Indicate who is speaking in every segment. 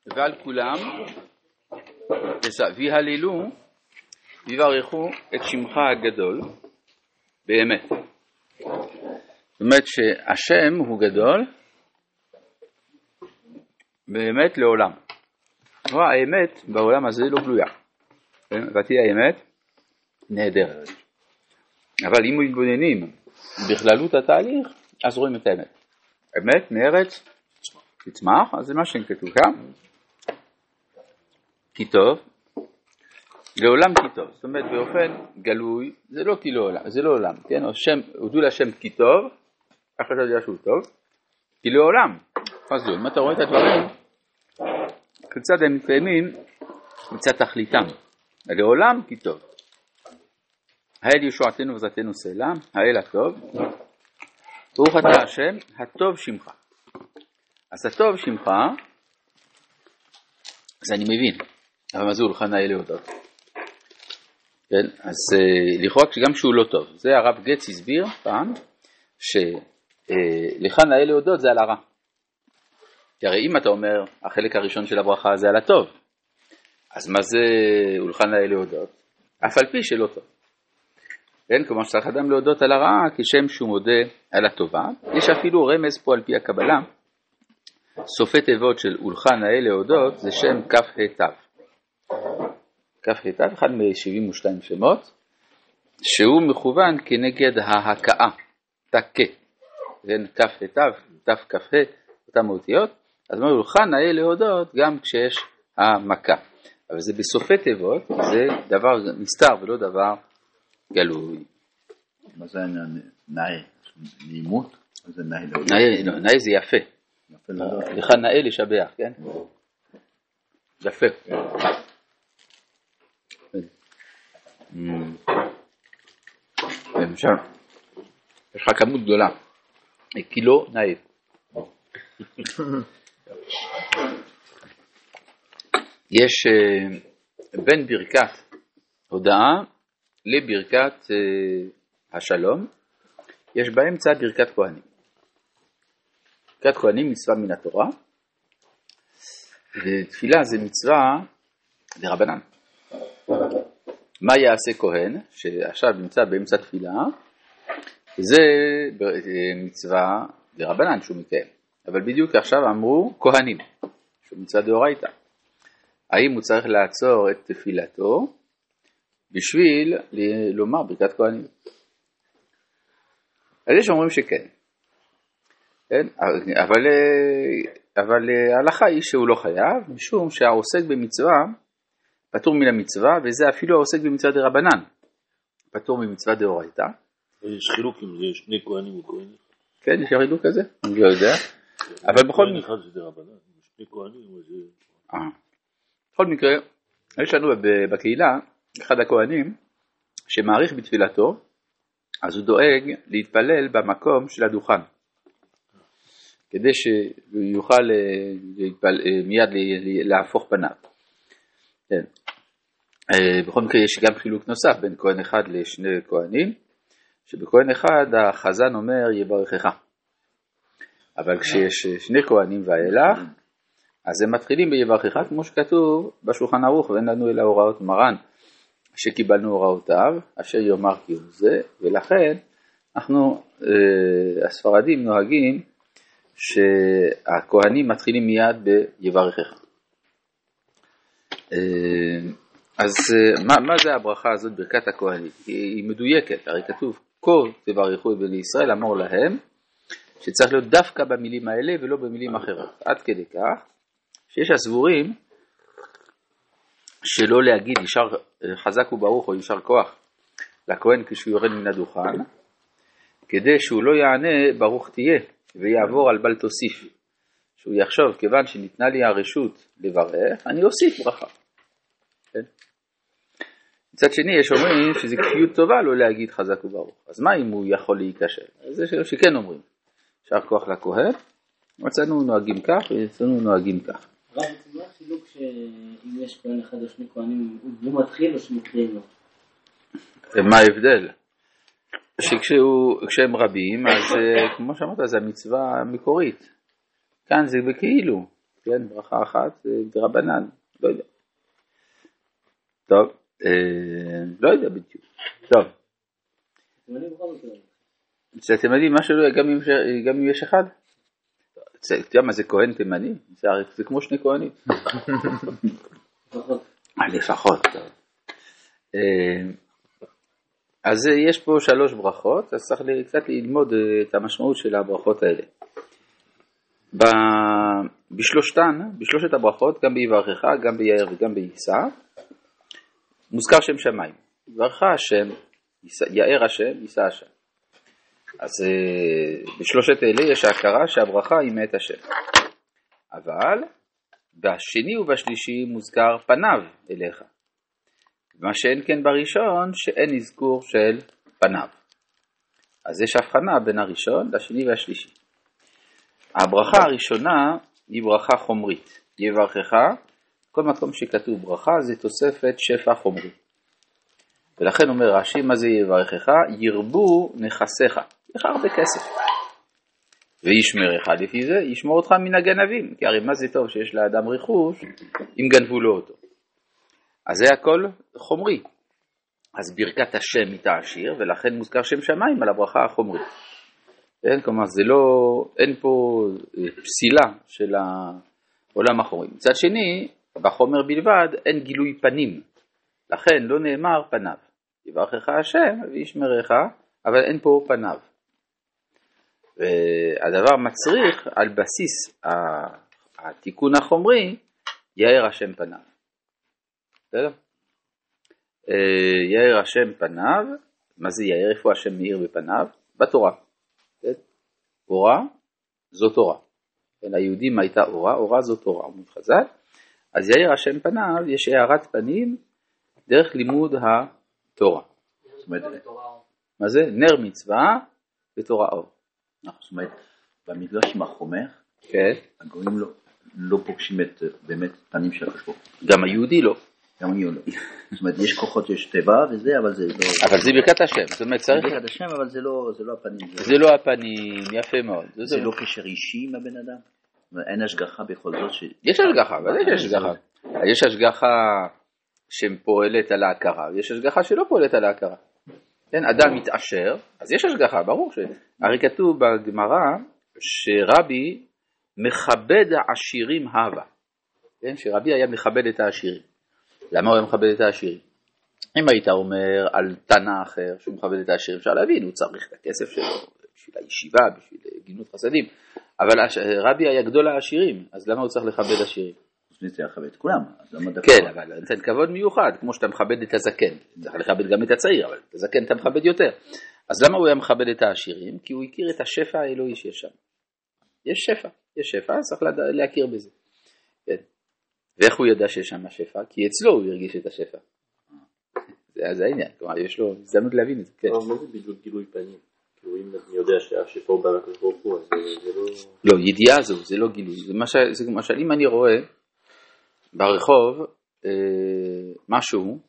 Speaker 1: ועל כולם ויהללו ויברכו את שמך הגדול באמת. זאת אומרת שהשם הוא גדול באמת לעולם. האמת בעולם הזה לא גלויה, ותהיה האמת נהדרת. אבל אם מתבוננים בכללות התהליך, אז רואים את האמת. אמת מארץ תצמח, אז זה מה שכתוב כאן. כי טוב, לעולם כי טוב. זאת אומרת באופן גלוי, זה לא כי לעולם, זה לא עולם, כן? הודו להשם כי טוב, אחרי אתה יודע שהוא טוב, כי לעולם. אז אם אתה רואה את הדברים, כיצד הם מתקיימים מצד תכליתם. לעולם כי טוב. האל ישועתנו וזתנו סלע, האל הטוב, ברוך אתה השם, הטוב שמך. אז הטוב שמך, אז אני מבין, אבל מה זה הולחן האל להודות? כן, אז לכאורה גם שהוא לא טוב. זה הרב גץ הסביר פעם, שלחן האל להודות זה על הרע. כי הרי אם אתה אומר, החלק הראשון של הברכה זה על הטוב, אז מה זה הולחן האל להודות? אף על פי שלא טוב. כן, כלומר שצריך אדם להודות על הרעה כשם שהוא מודה על הטובה. יש אפילו רמז פה על פי הקבלה, סופי תיבות של הולחן האל להודות זה שם כף היטב. כף היטב, אחד מ-72 שמות, שהוא מכוון כנגד ההקאה, תקה. כן, כף היטב, תף כף ה', אותם אותיות. אז מה הולחן האל להודות גם כשיש המכה. אבל זה בסופי תיבות, זה דבר נסתר ולא דבר גלוי.
Speaker 2: מה זה נאה? נעימות? מה זה נאה להודות?
Speaker 1: נאה זה יפה. לך נאה לשבח, כן? יפה. למשל, יש לך כמות גדולה, קילו נאה. יש בין ברכת הודאה לברכת השלום, יש באמצע ברכת כהנים. ברכת כהנים מצווה מן התורה, ותפילה זה מצווה דרבנן. מה יעשה כהן, שעכשיו נמצא באמצע תפילה, זה מצווה דרבנן שהוא מקיים. אבל בדיוק עכשיו אמרו כהנים, שהוא מצווה דאורייתא. האם הוא צריך לעצור את תפילתו בשביל לומר ברכת כהנים? אז יש אומרים שכן. כן? אבל ההלכה היא שהוא לא חייב, משום שהעוסק במצווה פטור מן המצווה, וזה אפילו העוסק במצווה דרבנן, פטור ממצווה דאורייתא.
Speaker 2: יש חילוק אם זה שני כהנים וכהנים.
Speaker 1: כן, יש חילוק כזה? אני לא יודע. אבל בכל
Speaker 2: מקרה... אחד זה דרבנן, שני כהנים וזה...
Speaker 1: בכל מקרה, יש לנו בקהילה אחד הכהנים שמעריך בתפילתו, אז הוא דואג להתפלל במקום של הדוכן, כדי שהוא יוכל מיד להפוך פניו. כן. בכל מקרה יש גם חילוק נוסף בין כהן אחד לשני כהנים, שבכהן אחד החזן אומר יברכך. אבל כשיש שני כהנים ואילך, אז הם מתחילים ביברכך כמו שכתוב בשולחן ערוך, ואין לנו אלא הוראות מרן שקיבלנו הוראותיו, אשר יאמר כי הוא זה, ולכן אנחנו, הספרדים נוהגים שהכהנים מתחילים מיד ביברכך. אז מה זה הברכה הזאת, ברכת הכהנים? היא מדויקת, הרי כתוב, כה תברכו את בני ישראל, אמור להם, שצריך להיות דווקא במילים האלה ולא במילים אחרות. עד כדי כך, שיש הסבורים שלא להגיד ישר חזק וברוך או ישר כוח לכהן כשהוא יורד מן הדוכן, כדי שהוא לא יענה ברוך תהיה ויעבור על בל תוסיף. שהוא יחשוב, כיוון שניתנה לי הרשות לברך, אני אוסיף ברכה. כן? מצד שני, יש אומרים שזה כפיות טובה לא להגיד חזק וברוך. אז מה אם הוא יכול להיקשר? אז זה שכן אומרים. ישר כוח לכהן, מצאנו נוהגים כך ויצאנו נוהגים כך.
Speaker 3: רב, זה מה חילוק שאם יש כהן אחד או שני כהנים, הוא מתחיל או שמתחילים לו?
Speaker 1: מה ההבדל? שכשהם רבים, אז כמו שאמרת, זה המצווה המקורית. כאן זה בכאילו. כן, ברכה אחת זה רבנן, לא יודע. טוב, לא יודע בדיוק. טוב. אתם יודעים, מה שלא, גם אם יש אחד? אתה יודע מה זה כהן תימני? זה כמו שני כהנים. לפחות. אז יש פה 3 ברכות, אז צריך קצת ללמוד את המשמעות של הברכות האלה. בשלושת הברכות, גם ביברכך, גם ביאר וגם ביישא, מוזכר שם שמיים. יברכך השם, יאר השם, יישא השם. אז בשלושת אלה יש ההכרה שהברכה היא מאת השם. אבל בשני ובשלישי מוזכר פניו אליך. מה שאין כן בראשון, שאין אזכור של פניו. אז יש הבחנה בין הראשון לשני והשלישי. הברכה הראשונה היא ברכה חומרית. יברכך, כל מקום שכתוב ברכה זה תוספת שפע חומרי. ולכן אומר רש"י, מה זה יברכך? ירבו נכסיך. יש הרבה כסף. וישמרך, לפי זה ישמור אותך מן הגנבים. כי הרי מה זה טוב שיש לאדם רכוש אם גנבו לו אותו. אז זה הכל חומרי. אז ברכת השם היא תעשיר, ולכן מוזכר שם שמיים על הברכה החומרית. כן? כלומר, אין פה פסילה של העולם החומרי. מצד שני, בחומר בלבד אין גילוי פנים. לכן לא נאמר פניו. יברכך השם וישמרך, אבל אין פה פניו. והדבר מצריך על בסיס התיקון החומרי, יאר השם פניו. בסדר? יאר השם פניו, מה זה יאר? איפה השם מאיר בפניו? בתורה. אורה זו תורה. ליהודים הייתה אורה, אורה זו תורה, אומרים חז"ל. אז יאר השם פניו, יש הארת פנים דרך לימוד התורה. מה זה? נר מצווה ותורה אור.
Speaker 2: זאת אומרת, במדרש עם החומר, הגויים לא פוגשים את באמת פנים של הקדוש ברוך הוא.
Speaker 1: גם היהודי לא.
Speaker 2: גם אני לא. זאת אומרת, יש כוחות, יש טבע וזה, אבל זה לא...
Speaker 1: אבל זה ברכת השם. זאת אומרת, צריך...
Speaker 2: זה ברכת השם, אבל זה לא הפנים.
Speaker 1: זה לא הפנים, יפה מאוד.
Speaker 2: זה לא קשר אישי עם הבן אדם? אין השגחה בכל זאת ש...
Speaker 1: יש השגחה, אבל יש השגחה. יש השגחה שפועלת על ההכרה, ויש השגחה שלא פועלת על ההכרה. כן, אדם מתעשר, אז יש השגחה, ברור ש... הרי כתוב בגמרא שרבי מכבד העשירים הווה. כן, שרבי היה מכבד את העשירים. למה הוא היה מכבד את העשירים? אם היית אומר על תנא אחר שהוא מכבד את העשירים, אפשר להבין, הוא צריך את הכסף שלו בשביל הישיבה, בשביל גינות חסדים. אבל רבי היה גדול העשירים, אז למה הוא צריך לכבד עשירים?
Speaker 2: הוא צריך לכבד את כולם.
Speaker 1: כן, אבל נותן כבוד מיוחד, כמו שאתה מכבד את הזקן. צריך לכבד גם את הצעיר, אבל את הזקן אתה מכבד יותר. אז למה הוא היה מכבד את העשירים? כי הוא הכיר את השפע האלוהי שיש שם. יש שפע, אז צריך להכיר בזה. כן. ואיך הוא ידע שיש שם השפע? כי אצלו הוא הרגיש את השפע. זה העניין, כלומר יש לו הזדמנות להבין את זה. כן.
Speaker 4: מה זה בדיוק גילוי פנים? כאילו אם אני יודע שהשפע הוא בא לקדוש ברוך הוא, אז זה לא...
Speaker 1: לא, ידיעה זו, זה לא גילוי. זה למשל, אם אני רואה ברחוב משהו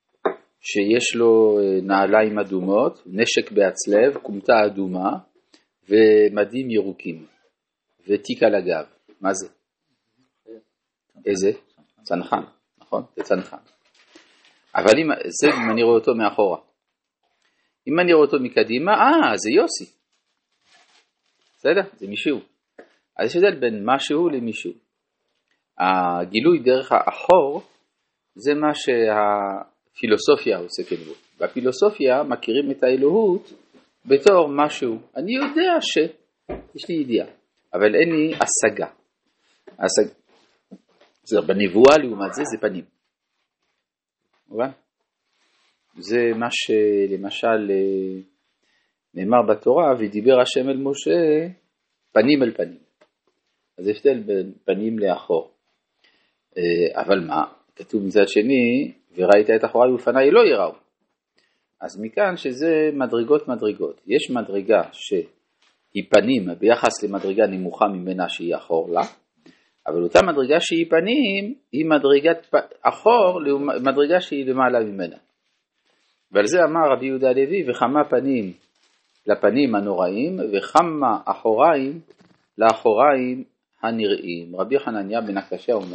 Speaker 1: שיש לו נעליים אדומות, נשק בהצלב, קומטה אדומה ומדים ירוקים ותיק על הגב, מה זה? איזה? צנחן, נכון? זה צנחן. אבל אם אני רואה אותו מאחורה, אם אני רואה אותו מקדימה, זה יוסי. בסדר? זה מישהו. אז יש הבדל בין משהו למישהו. הגילוי דרך האחור זה מה שהפילוסופיה עוסקת בו. בפילוסופיה מכירים את האלוהות בתור משהו. אני יודע יש לי ידיעה, אבל אין לי השגה. זה בנבואה לעומת זה פנים. זה מה שלמשל נאמר בתורה, ודיבר השם אל משה פנים אל פנים. אז הבדל בין פנים לאחור. אבל מה? כתוב מצד שני, וראית את אחוריי ופניי לא יראו. אז מכאן שזה מדרגות. יש מדרגה שהיא פנים ביחס למדרגה נמוכה ממנה שהיא אחור לה, אבל אותה מדרגה שהיא פנים, היא מדרגת אחור, מדרגה שהיא למעלה ממנה. ועל זה אמר רבי יהודה הלוי, וכמה פנים לפנים הנוראים, וכמה אחוריים לאחוריים הנראים. רבי חנניה בן הקשיא אומר